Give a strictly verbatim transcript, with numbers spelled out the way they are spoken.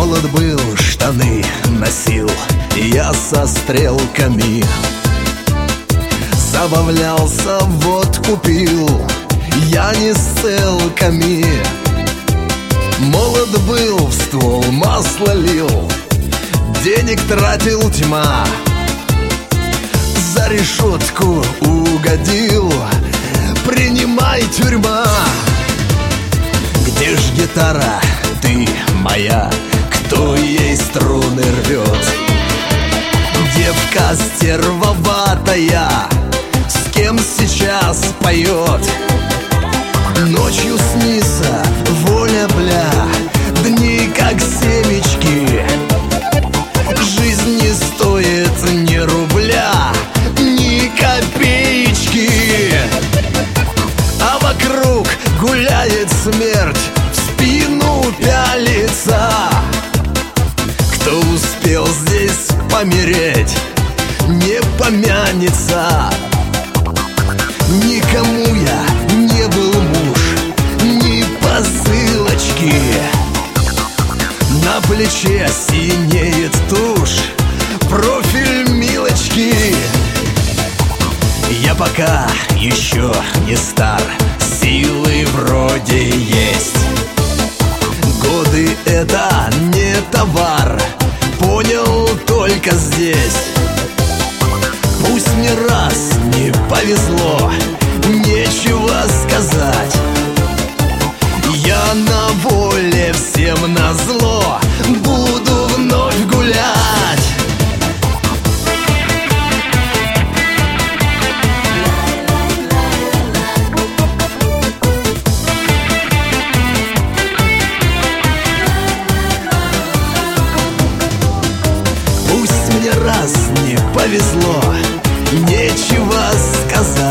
Молод был, штаны носил я со стрелками. Забавлялся, водку пил я не с целками. Молод был, в ствол масло лил, денег тратил тьма. За решетку угодил, принимай, тюрьма. Где ж гитара, ты моя, кто ей струны рвет? Девка стервоватая, с кем сейчас поет? Ночью снится воля, бля, дни как семечки. Жизнь не стоит ни рубля, ни копеечки. А вокруг гуляет смерть, в спину пялится. Кто успел здесь помереть, не помянется. Никому я не был муж, ни посылочки. На плече синеет тушь, профиль Милочки. Я пока еще не стар, силы вроде есть. Годы — это не товар, понял только здесь. Пусть мне раз не повезло, нечего сказать. Я на воле, всем назло, буду вновь гулять. Пусть мне раз не повезло, нечего сказать.